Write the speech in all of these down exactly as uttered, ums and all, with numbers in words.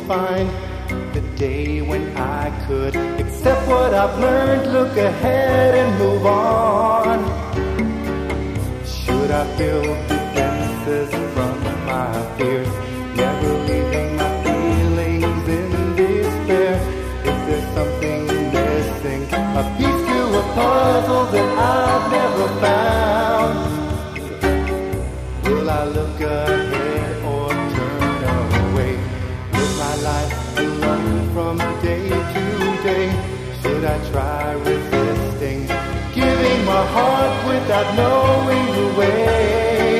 find the day when I could accept what I've learned, look ahead and move on. Should I build defenses from my fears, never leaving my feelings in despair? Is there something missing, a piece to a puzzle that I've never found? Will I look ahead or turn away? Will my life run from day to day? Should I try resisting, giving my heart without knowing the way?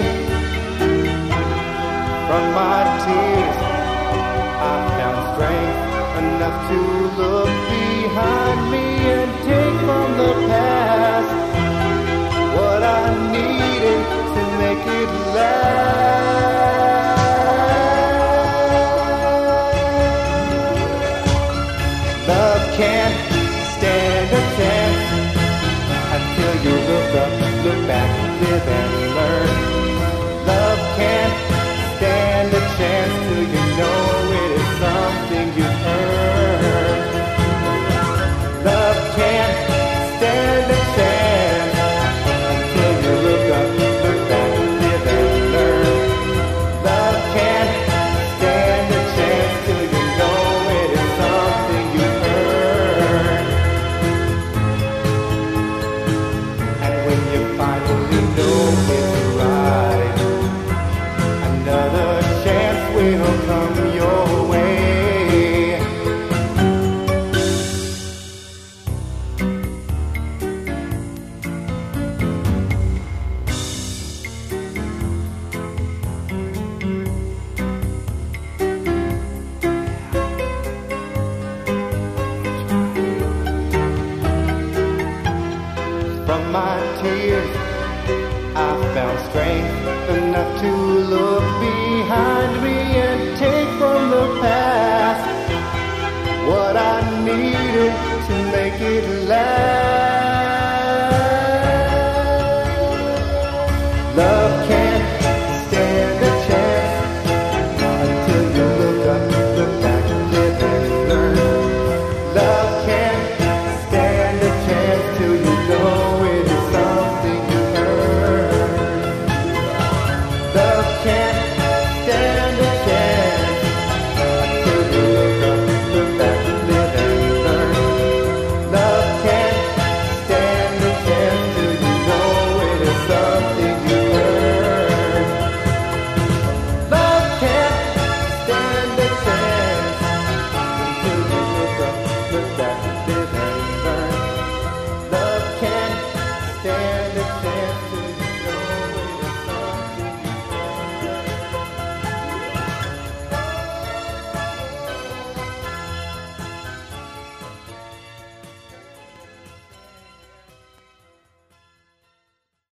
From my tears I found strength enough to look behind me and take from the past what I needed to make it last. Love can't stand a chance until you look up, look back, live and learn. Love can't stand a chance till you know it is something you've earned. Love can't stand a chance until you look up, look back, live and learn. Love can't stand a chance till you know it is something you've earned. And when you finally know it's right, another chance will come your way. From my tears I found strength enough to look behind me and take from the past what I needed to make it last. Love can't stand a chance until you look up, look back, live and learn. Love can't stand a chance till you know it is something you earn. Love can't stand a chance until you look up, look back, live and learn. Love can't stand a chance till you know it is something